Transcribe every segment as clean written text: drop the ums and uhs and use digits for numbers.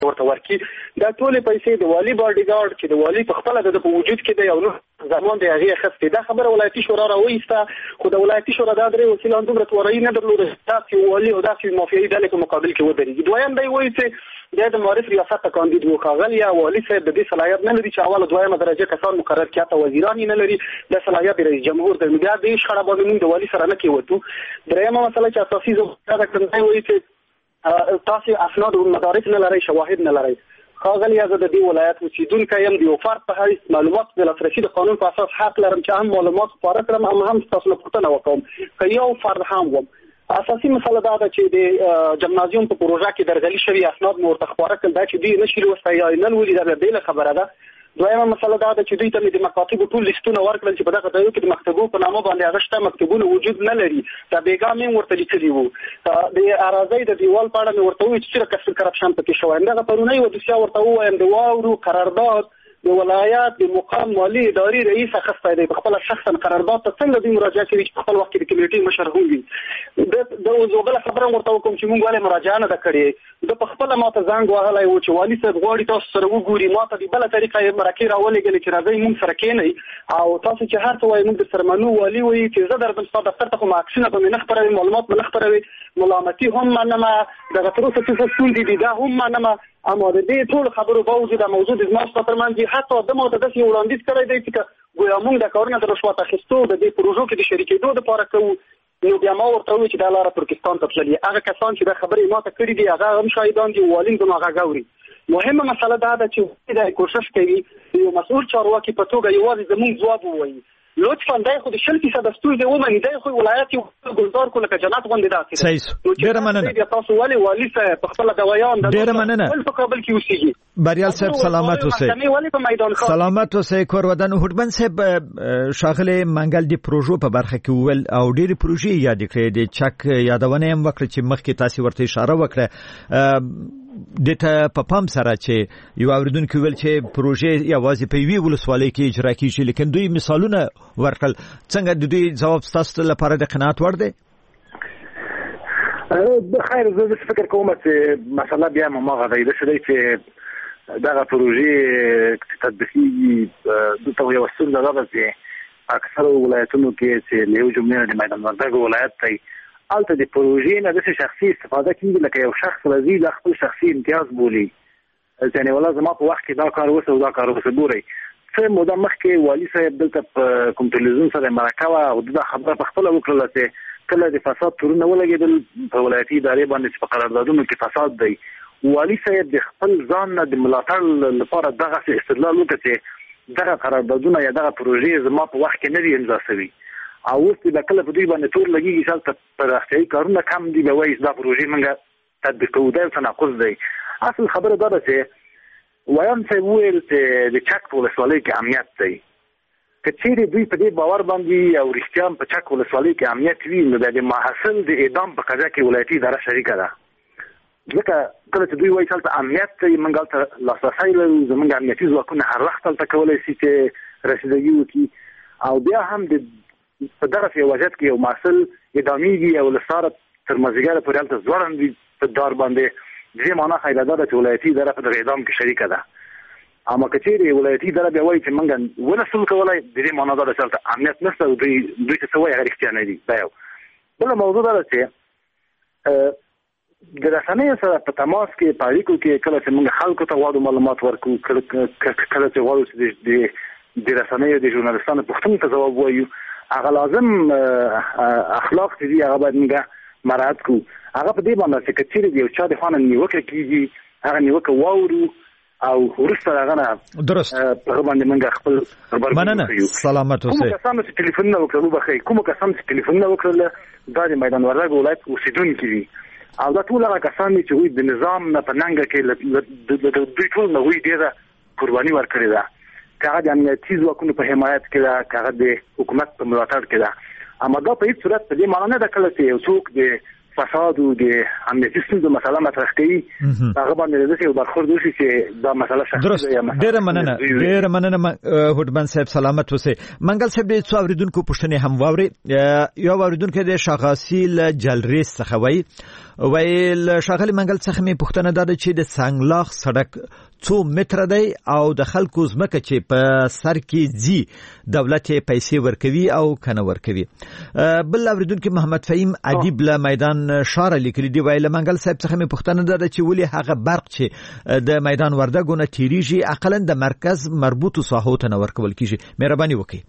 ورته ورکي دا ټولې پیسې د والي باډیګارډ چې د والي په خپل د وجود کې دی او نو ځوان دی هغه خسته دا خبره ولایتي شورا راوېسته خو د ولایتي شورا د درې وسیله دومره توري نه درلوده تاسو والي او داسې مافیایي ډلې په مقابل کې ودرېږي. دویم دی وایي چې د معرف ریاست ته کاندید وکاغل یا والي صاحب د دې صلاحیت نه لري چې اوله دویمه درجه کسان مقرر کړي ته وزیران نه لري د صلاحیت رئیس جمهور د بیا د شخړه باندې موږ د والي سره نه کېوتو. دریمه مسله چې اساسي زو دا کوي وایي چې تاسو اسناد او مدارک نه لرئ شواهد نه لرئ. خاغلی از د دې ولایت اوسیدونکو یم د یو فرد په حیث معلومات د لاسرسي د قانون په اساس حق لرم چې هم معلومات خپاره کړم هم تاسو له پوښتنه وکړم که یو فرد هم وم. اساسي مسله دا ده چې د جمنازیوم په پروژه کې درغلي شوی اسناد مو ورته خپاره کړل دا چې دوی نشي لوستی یا نه لولي دا بله خبره ده. دویمه مسله دا ده چې دوی ته د مکاتبو ټول لیستونه ورکړل چې په دغه ځایو کې د مکتبو په نامه باندې هغه شته مکتبونه وجود نه لري دا بیګا مې ورته لیکلي وو. د اراضۍ د دیوال په اړه مې ورته وویل چې څه کسب کرپشن پکې شوی دغه پرونی و دوسیا ورته ووایم د واورو قرارداد د ولایت د مقام مالی اداري رئیس اخسته دی په خپل شخصا قرارداد ته څنګه دوی مراجعه کوي چې په خپل وخت کې د کمیټې مشر هم وي. د وزوغله خبره ورته وکم چې موږ ولې مراجعه نه کړې د په خپل ماته زنګ وهلای و چې والي صاحب غواړي تاسو سره وګوري ماته د بل طریقه مرکه راولېږل چې راځي موږ سره کېنئ او تاسو چې هر څه وایي موږ د سرمنو والي وایي چې زه درته ستاسو دفتر ته کوم عکسونه به نه خبروي معلومات به نه خبروي ملامتي هم منم دغه تر اوسه چې ستونزې دي دا هم منم. اما د دې ټول خبرو باوجود موضوع د زما ستاسو ترمنځ حتی د مو د داسې وړاندیز کړی دی چې ګویا موږ د کارونو د رشوت اخیستو د دې پروژو کې د شریکېدو لپاره کوو نو بیا ما ورته وویل چې دا لاره ترکستان ته تللي هغه کسان چې دا خبرې ماته کړي دي هغه هم شاهدان دي والین هم هغه ګوري. مهمه مسله دا ده چې دا کوشش کوي یو مسؤل چارواکي په توګه یوازې زموږ ځواب ووایي لطفا دا خو د 40% ستوري ومني دا خو ولایت یو ګلزار کوله ک جنات غونډه ده. صحیح ډیر مننه تاسو والي صاحب په خپل دوايان د ډیر مننه په کابل کې اوسېږي. بریال صاحب سلامت اوسئ. سلامت اوسئ کورودن هوډمن صاحب شاغله منګل دی پروژو په برخه کې ول او ډېری پروژې یاد کړې د چک یادونه هم وکړه چې مخکې تاسو ورته اشاره وکړه دته په پام سره چې یو اوریدونکو ویل چې پروژې یوازې په وی ولسوالۍ کې اجرا کیږي لیکن دوی مثالونه ورکړل څنګه د دوی جواب تاسو لپاره د قناعت وړ دی؟ بخیر زه فکر کوم چې مسله بیا ما غوډه شوی چې دا پروژې تطبیقي د تو یو څه نه راځي اکثر ولایتونو کې چې له جمهوریت د میدان وردګ ولایت ته البته د پروژې نه د شخصي استفاده کیږي لکه یو شخص راځي د خپل شخصي امتیاز بولي ځنه ولا زما په وخت کې دا کار وسو دا کار وسو ګوري څه موده مخکې والي صاحب دلته په کوم تلویزیون سره مرکه او د خبره په خپل وکړه چې کله د فساد تورونه ولګېدل په ولایتي ادارې باندې په قراردادونو کې فساد دی والي صاحب د خپل ځان نه د ملاتړ لپاره دغه استدلال وکړ چې دغه قراردادونه یا دغه پروژې زما په وخت کې نه دي امضا شوي او اوس د کله په دوی باندې تور لګیږي چې په راځي کارونه کم دي به وایي دا پروژې موږ تطبیق کوو دا تناقض دی. اصل خبره دا ده چې وایي چې ویل چې د چک په ولسوالۍ کې امنیت دی که چیرې دوی په دې باور باندې او رښتیا په چک ولسوالۍ کې امنیت وي نو د محصل د اعدام په قضا کې ولایتي اداره شریکه ده ځکه کله چې دوی وایي چې امنیت دی موږ ته لاسرسی لرو زموږ امنیتي ځواکونه هر وخت ته کولی شي چې رسیدګي وکړي او بیا هم د په دغه یو وضعیت کې یو محصل ادامېږي او لساره تر مازدیګره پورې هلته ځوړندوي په دار باندې دې معنا خیله ده چې ولایتي اداره په دغه اعدام کې شریکه ده اما که چیرې ولایتي اداره بیا وایي چې موږ ونه سول کولی د دې معنا ده چې هلته امنیت نشته او دوی څه وایي هغه رښتیا نه دي. دا یو بله موضوع ده چې د رسنیو سره په تماس کې په اړیکو کې کله چې موږ خلکو ته غواړو معلومات ورکړو کله چې غواړو چې د رسنیو د ژورنالستانو پوښتنو ته ځواب ووایو هغه لازم اخلاق دي هغه باید موږ مراعات کړو. هغه په دې باندې چې کچېرې یو چا د خانه نیوکه کیږي هغه نیوکه واورو او ورسره هغه نه درست په باندې موږ خپل خبر مننه سلامت اوسئ. کوم کسان چې ټلیفون نه وکړو بخیر کوم کسان چې ټلیفون نه وکړل دا د میدان وردګ ولایت اوسیدونکي دي او دا ټول هغه کسان چې وي د نظام نه په ننګه کې د دوی ټول نه وي ډیره قرباني ورکړې ده کاغه د امنیتي ځواکونو په حمایت کې ده کاغه د حکومت په ملاتړ کې ده اما دا په هیڅ صورت په دې معنی نه ده کله چې یو څوک د فساد او د امنیتي ستونزو مسله مطرح کوي هغه باندې د څه برخورد وشي چې دا مسله شخصي یا ډېر مننه هوډمن صاحب سلامت اوسئ. منګل صاحب د څو اوریدونکو پوښتنې هم واوري. یو اوریدونکو د شاغاسي ل جلریس څخه ویل شاغلي منګل څخه می پوښتنه ده چې د سنگلاخ سړک څو متر دی او د خلکو زمکه چې په سر کې زی دولت پیسې ورکوي او کنه ورکوي. بل اوریدونکو محمد فهیم ادیب له میدان شار لیکلي دی ویل منګل صاحب څخه می پوښتنه ده چې ولې هغه برق چې د میدان وردګونه تیریږي اقلا د مرکز مربوطو ساحو ته نه ورکول کیږي. مهرباني وکړئ.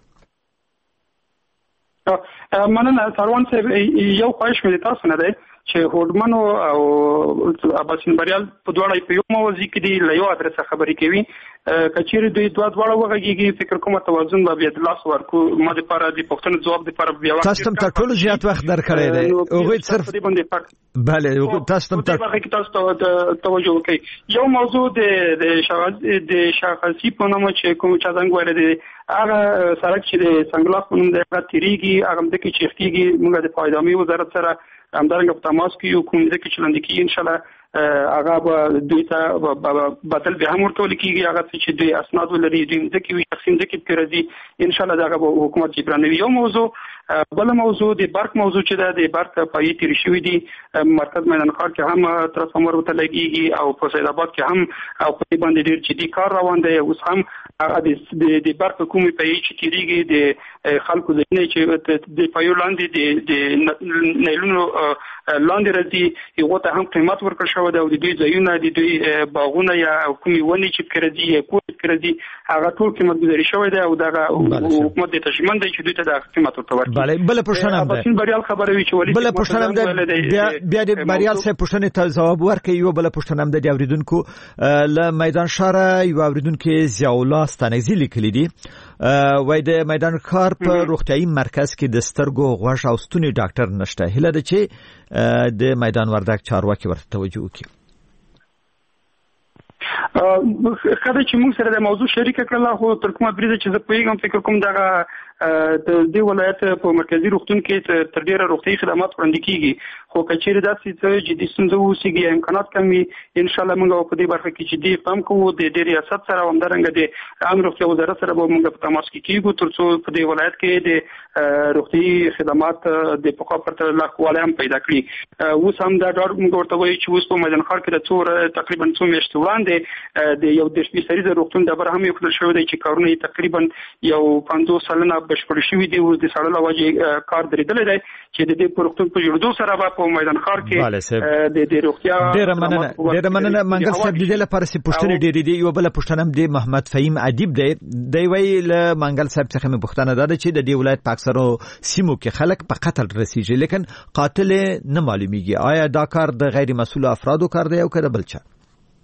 مننه سروان صاحب. یو خواهش مې تاسو نه دی چې هوډمن او اباسین بریال په دواړه په یو موضوع کې دی له یو ادرس خبرې کوي. کچېره دوی دواړه وغږیږي فکر کوم توازن به د لاس ورکو ما د لپاره د پښتون ځواب د لپاره بیا وخت تاسو ته ټول زیات وخت درکړی دی او غوښتل صرف دې باندې بله تاسو ته توجه وکړئ. یو موضوع د شاغاسي په نوم چې کوم چا څنګه ویل دي هغه سړک چې د سنگلاخ په نوم د تیریږي هغه د کې چختيږي موږ د پایدامي وزارت سره همدارنګه په تماس کې یو کوم د کې چلند کې ان شاء الله هغه به دوی ته بدل به هم ورته لیکيږي هغه چې دوی اسناد ولري دوی ځکه وي تقسیم ځکه کېږي ان شاء الله دغه حکومت جبرانوي. یو موضوع بل موضوع د برق موضوع چې د برق پای تیر شوی دی مرکز میدان ښار کې هم ترانسفارمر ورته لګيږي او په سید آباد کې هم او په باندې ډیر جدي کار روان دی. اوس هم هغه د برق کومي پای چې تیریږي د خلکو ځینې چې د پایو لاندې د نیلونو لاندې راځي یو ته هم قیمت ورکړ شو د دوی ځایونه د دوی باغونه یا کومي ونی چې کړدي یا کوټ کړدي هغه ټول قیمت گذاري شوی دی او دغه حکومت د تشمن دی چې دوی ته د قیمت ورکړي. بل پښتنه ده اباسین بریال خبره وی چې ولې بل پښتنه ده بیا د بریال سره پښتنه ته جواب ورکړي. یو بل پښتنه ده د اوریدونکو له میدان شار یو اوریدونکو زیاولا ستانګزی لیکلي دي وای د میدان ښار په روغتيایي مرکز کې د سترګو غوږ او ستوني ډاکټر نشته. هله ده چې د میدان وردګ چارواکي ورته توجه وکړي. خدای چې موږ سره د موضوع شریک کړل خو تر کومه بریده چې زه پیغام فکر کوم دغه د دې ولایت په مرکزی روغتون کې تر ډیره روغتي خدمات وړاندې کیږي خو کچېره داسې جدي ستونزې وسیږي امکانات کمی ان شاء الله موږ په دې برخه کې چې دې پام کوو د ریاست سره همدارنګه د عام روغتي وزارت سره به موږ په تماس کې کیږو ترڅو په دې ولایت کې د روغتي خدمات د پخوا پرته لا خواله هم پیدا کړي. اوس هم دا ډار موږ ورته وایو چې اوس په میدان ښار کې د څو تقریبا 2 میاشتې وړاندې د یو د سپیشلیزه روغتون د بر هم یو کړل شوی دی چې کارونه تقریبا یو 50 سلنه بشپړ شوی دی. اوس د سړل واجی کار درېدل دی چې د دې پروګرام په جوړېدو سره په میدان ښار کې د روغتیا ډېر مننه منګل صاحب د دې لپاره چې پښتنه ډېرې دي. یو بل پښتنه هم د محمد فهیم ادیب دی ویل منګل صاحب څخه مې پښتنه ده چې د دې ولایت په اکثرو سیمو کې خلک په قتل رسیږي لیکن قاتل نه معلومیږي. آیا دا کار د غیر مسؤل افرادو کار دی او کده بل څه؟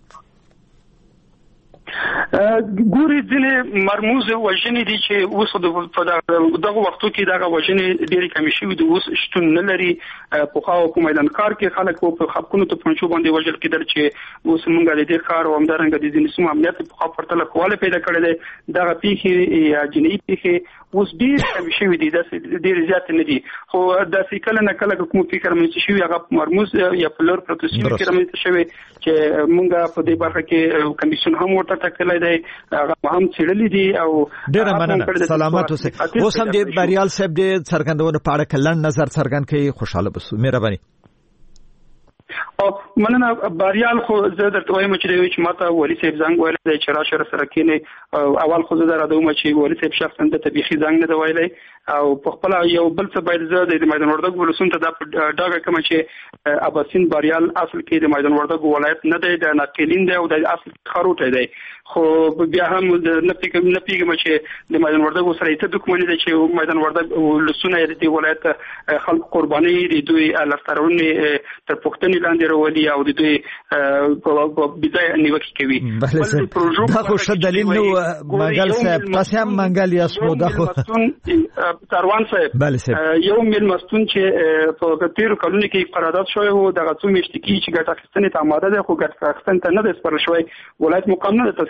ګوري ځینې مرموز وژنې دي چې اوس په دغه وختو کې دغه وژنې ډېرې کمې شوې دي اوس شتون نه لري. په خاو په میدان ښار کې خلک په خپکونو ته پنځو باندې وژل کېدل چې اوس موږ د دې ښار او همدارنګه د ځینې سیمو امنیت په خاطر پرته خواله پیدا کړل دي. دغه پیښې یا جنایي پیښې اوس ډېر کمې شوې دي ډېر زیات نه دي خو داسې کله نه کله کوم فکر مې شوی هغه مرموز یا په لور پروتسیم کې رامنځته شوی چې موږ په دې برخه کې کمیسیون هم ورته ټاکلی دی هغه هم څېړلې دي او ډېر مننه سلامات اوسئ. اوس هم د بریال صاحب د څرګندونو په اړه کلن نظر څرګند کړي خوشاله بسو. مهرباني. او مننه بریال خو زه درته وایم چې ماته ولی صاحب زنګ ویل دی چې راشه سره کېنه اول خو زه راځم چې ولی صاحب شخصا د طبيخي زنګ نه دی ویلي او په خپل یو بل څه باید زه د میدان وردګ ولسون ته د ډاګه کوم چې اباسین بریال اصل کې د میدان وردګ ولایت نه دی د ناقلین دی او د اصل خروټ دی خو بیا هم نه پیګم چې د میدان وردګ سره ته دښمنی دی چې میدان وردګ ولسونه د ولایت خلک قرباني دي دوی لفترونه تر پښتني لاندې ورولي او د دوی په بځای نیوکه کوي. دا خو ښه دلیل نو منګل صاحب تاسو هم منګل یاسمو دا خو سروان صاحب یو ملمستون چې په تیر کلونو کې قرارداد شوی وو دغه څو میاشتې کې چې ګټه اخیستنې ته آماده ده خو ګټه اخیستنې ته نه ده سپارل شوی ولایت مقام نه تسلیم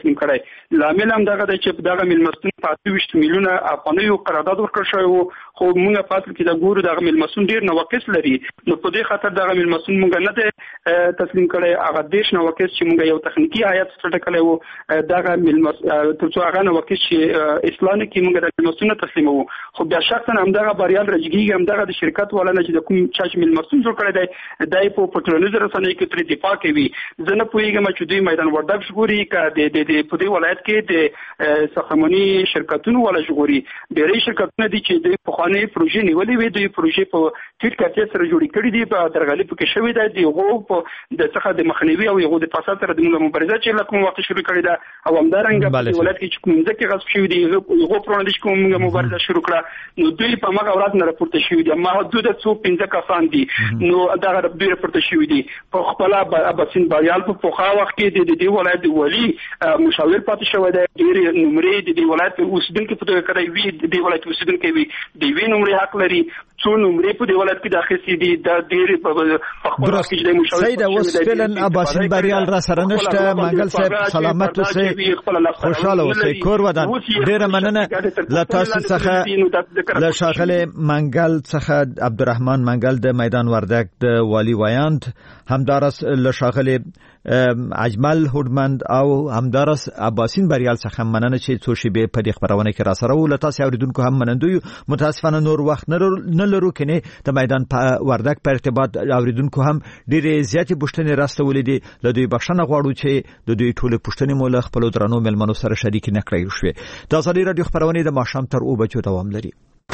تسلیم کړی. لامل هم دغه دی چې دغه ملمستون په 28 میلیونه افغانیو قرارداد ورکړل شوی وو، خو موږ په اصل کې د ګورو دغه ملمستون ډیر نواقص لري، نو په دې خاطر دغه ملمستون موږ نه دی تسلیم کړی. هغه 10 نواقص چې موږ یو تخنیکی هیئت سره ټاکلی وو، دغه ترڅو هغه نواقص چې اصلاح نه کړي موږ د ملمستون تسلیمو. خو بیا شخصا همدغه بریال رجګي همدغه د شرکت ولنه چې د کوم چا چې ملمستون جوړ کړی دی دای په ټولنیزو رسنیو کې تر دفاع کوي. زه نه پوهیږم چې دوی میدان وردګ ژغوري که د په دې ولایت کې د ساختماني شرکتونو ولا ژغوري. ډېری شرکتونه دي چې د پخواني پروژې نیولې وي، دوی پروژې په ټیټ کیفیت سره جوړې کړې دي، په درغلي پکې شوې ده، د هغو په د څخه د مخنیوي او هغو د فساد سره د مبارزه چې له کوم وخت شروع کړې ده، او همدارنګه په ولایت کې چې کوم ځکه غصب شوي دي هغو پرونه چې کوم مبارزه شروع کړه، نو دوی په مغه ورځ نه راپورته شوي دي. محدود څو 15 کسان دي، نو دغه دوی راپورته شوي دي. په خپل اباسین باریال په پوخا وخت کې د دې ولایت د ولی مشاور پاتې شوی دی. ډېر نمرې د دې ولایت اوسیدونکو په توګه کړی وي، د دې ولایت اوسیدونکي وي، د وی نمرې حق لري. څو نمرې په دې ولایت کې داخلي دي د ډېر په خپل وخت کې د مشاور سید اوس فعلا اباسین باریال را سره نشته. منګل صاحب سلامت اوسئ، خوشاله اوسئ، کور ودان. ډېر مننه له تاسو څخه، له ښاغلي منګل څخه عبدالرحمن منګل د میدان وردګ د والی وایاند، همدارس له ښاغلي اجمل هوډمند او همدارس اباسین باریال څخه مننه چې څو شی به په دې خبرونه کې را سره و. له تاسو اوریدونکو هم منندوی. متاسفانه نور وخت نه لرو کنه د میدان په وردګ په ارتباط اوریدونکو هم ډېرې زیاتې پوښتنې راستولې دي. له دوی بخښنه غواړو چې د دوی ټول پوښتنې مو له خپل درنو ملمنو سره شریک نه کړی شوې. د ازادي رادیو خبرونه د ماښام تر 2 بجو دوام لري.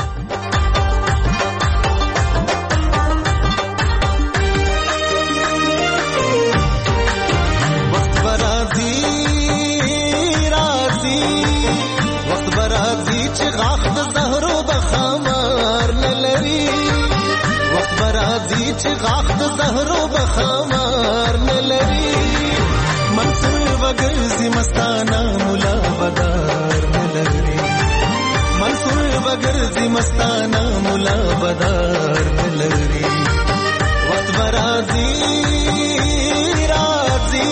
غاخ د زهرو بخمار نلري منصور وګرځي مستانه مولا بدار نلري منصور وګرځي مستانه مولا بدار نلري وخت برازي راځي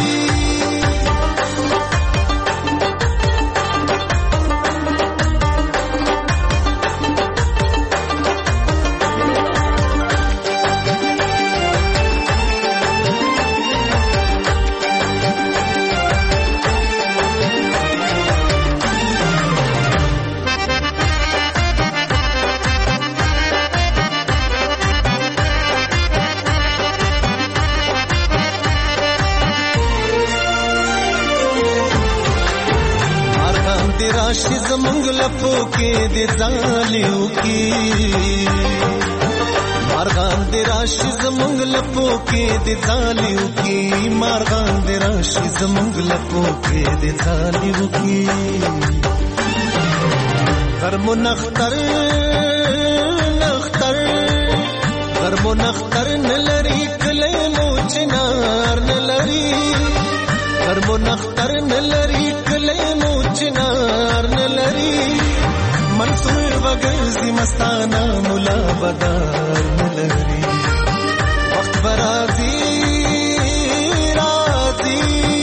راشي زمونږ لپو کې د ځالیو کې مارغان د راشي زمونږ لپو کې د ځالیو کې مارغان د راشي زمونږ لپو کې د ځالیو کې غرمو نختر نختر غرمو نختر نلري کله مو چنار نلري غرمو نختر نلري کله مو چنار نلري منصور وګرځي مستانه مولا بدار نلري وخت برازي راځي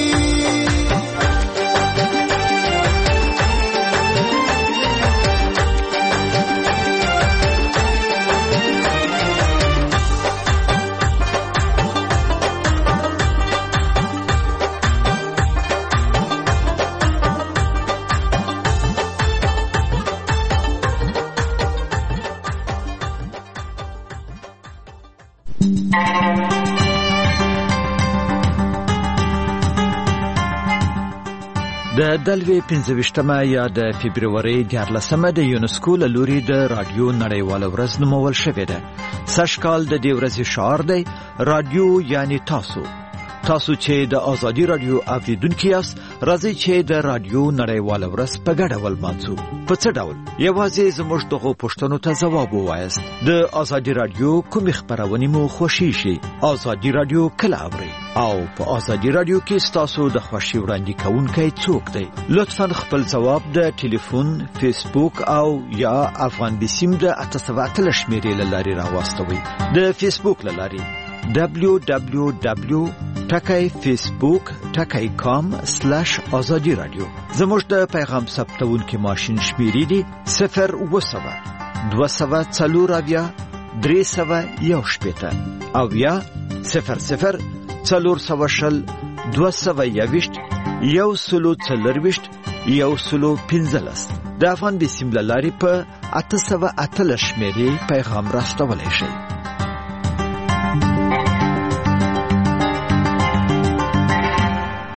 د دلوي 15مه یا د فبرवरी 14مه د یونسکو له لوري د رادیو نړیواله ورځ نومول شوې ده. سږکال د دې ورځې شعار دی رادیو یعنی تاسو چې د ازادي رادیو اوریدونکو یاست، راځي چې د رادیو نړیواله ورځ په ګډه ولمانځو. په څه ډول؟ یوازې زموږ دغه پوښتنو ته ځواب ووایاست. د ازادي رادیو کوم خبرونه مو خوښیږي؟ ازادي رادیو کله اورئ؟ او په ازادي رادیو کې ستاسو د خوښي وړاندې کوونکی څوک دی؟ لطفاً خپل ځواب د ټلیفون، فیسبوک او یا افغان بسیم د 87 شمیرې لاري راوستوي. د فیسبوک لاري www facebook.com/azadi radio. زموږ د پیغام ثبتونکو ماشين شمیرې دي 020 240 311 او یا 00 420 221 140 د افغان د سیم لارې په 888 شمیرې پیغام راستولای شئ.